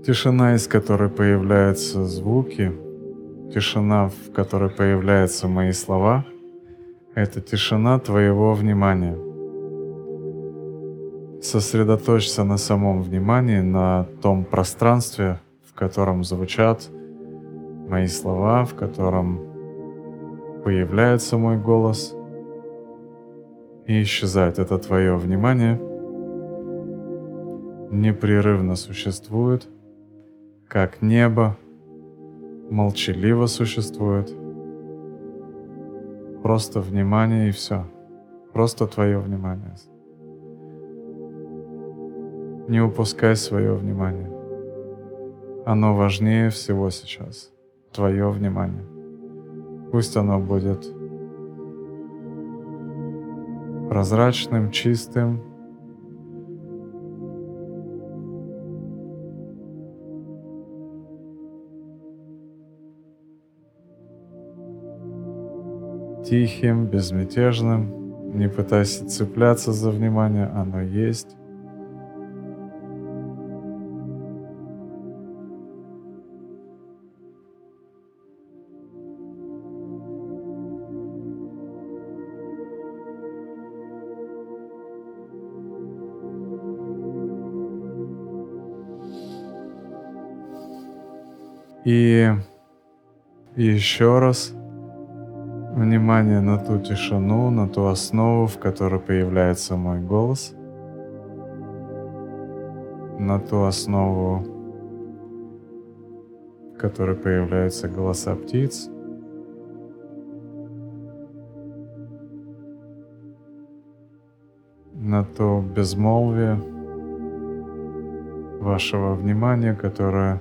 Тишина, из которой появляются звуки, тишина, в которой появляются мои слова, это тишина твоего внимания. Сосредоточься на самом внимании, на том пространстве, в котором звучат мои слова, в котором появляется мой голос и исчезает. Это твое внимание непрерывно существует, как небо, молчаливо существует. Просто внимание и все. Просто твое внимание. Не упускай свое внимание. Оно важнее всего сейчас. Твое внимание. Пусть оно будет прозрачным, чистым. Тихим, безмятежным. Не пытайся цепляться за внимание, оно есть. И еще раз внимание на ту тишину, на ту основу, в которой появляется мой голос, на ту основу, в которой появляются голоса птиц, на то безмолвие вашего внимания, которое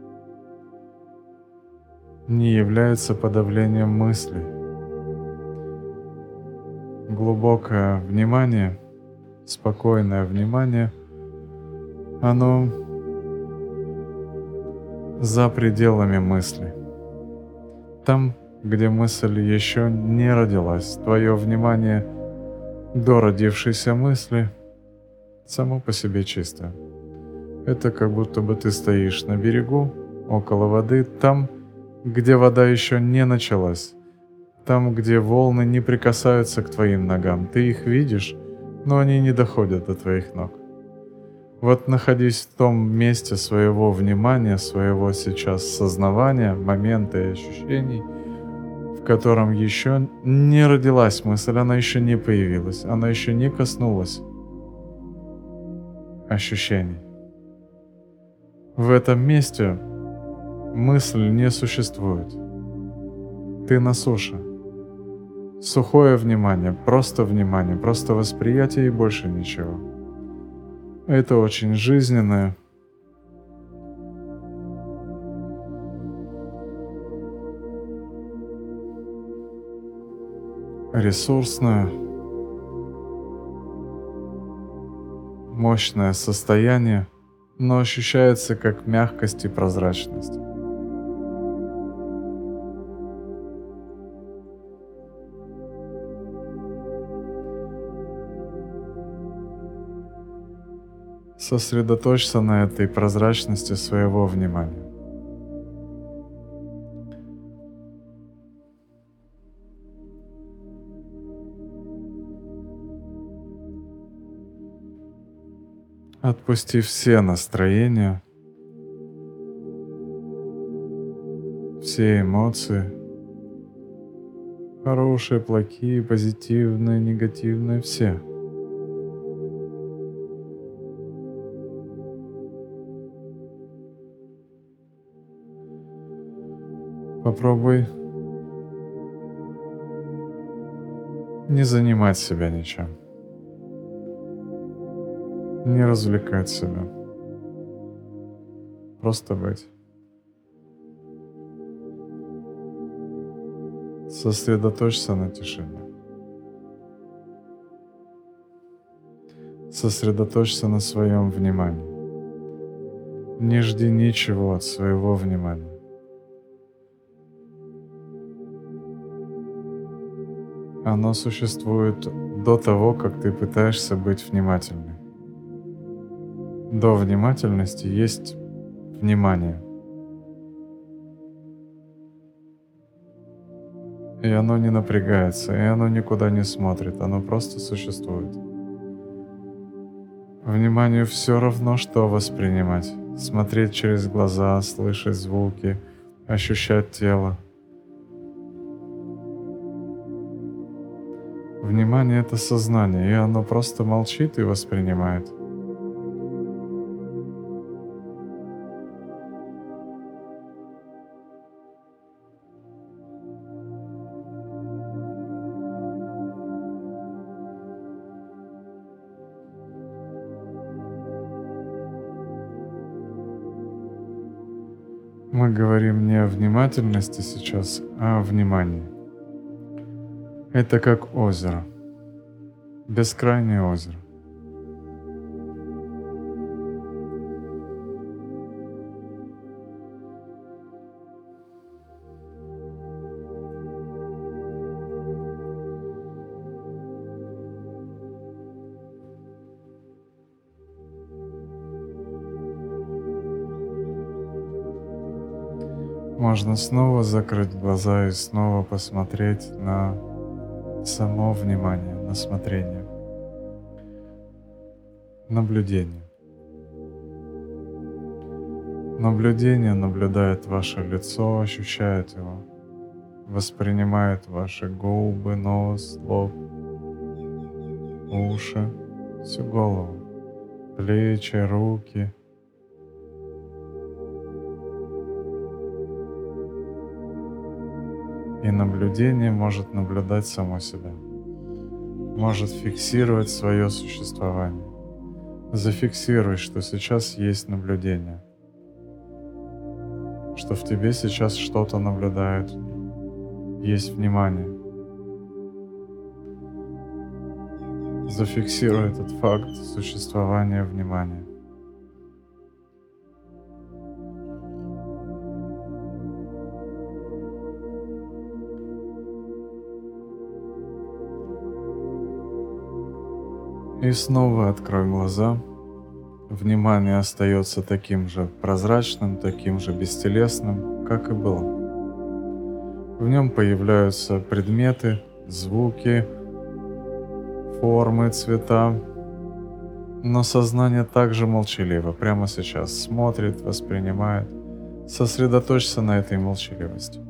не является подавлением мыслей. Глубокое внимание, спокойное внимание, оно за пределами мысли. Там, где мысль еще не родилась, твое внимание до родившейся мысли само по себе чистое. Это как будто бы ты стоишь на берегу, около воды, там, где вода еще не началась, там, где волны не прикасаются к твоим ногам. Ты их видишь, но они не доходят до твоих ног. Вот находись в том месте своего внимания, своего сейчас сознавания, момента и ощущений, в котором еще не родилась мысль, она еще не появилась, она еще не коснулась ощущений. В этом месте мысль не существует. Ты на суше. Сухое внимание, просто восприятие и больше ничего. Это очень жизненное. Ресурсное, мощное состояние, но ощущается как мягкость и прозрачность. Сосредоточься на этой прозрачности своего внимания. Отпусти все настроения, все эмоции, хорошие, плохие, позитивные, негативные, все. Попробуй не занимать себя ничем, не развлекать себя, просто быть. Сосредоточься на тишине. Сосредоточься на своем внимании. Не жди ничего от своего внимания. Оно существует до того, как ты пытаешься быть внимательным. До внимательности есть внимание. И оно не напрягается, и оно никуда не смотрит, оно просто существует. Вниманию все равно, что воспринимать. Смотреть через глаза, слышать звуки, ощущать тело. Внимание — это сознание, и оно просто молчит и воспринимает. Мы говорим не о внимательности сейчас, а о внимании. Это как озеро, бескрайнее озеро. Можно снова закрыть глаза и снова посмотреть на само внимание, на смотрение, наблюдение. Наблюдение наблюдает ваше лицо, ощущает его, воспринимает ваши губы, нос, лоб, уши, всю голову, плечи, руки. И наблюдение может наблюдать само себя, может фиксировать свое существование. Зафиксируй, что сейчас есть наблюдение, что в тебе сейчас что-то наблюдает, есть внимание. Зафиксируй этот факт существования внимания. И снова открой глаза. Внимание остается таким же прозрачным, таким же бестелесным, как и было. В нем появляются предметы, звуки, формы, цвета. Но сознание также молчаливо, прямо сейчас смотрит, воспринимает. Сосредоточься на этой молчаливости.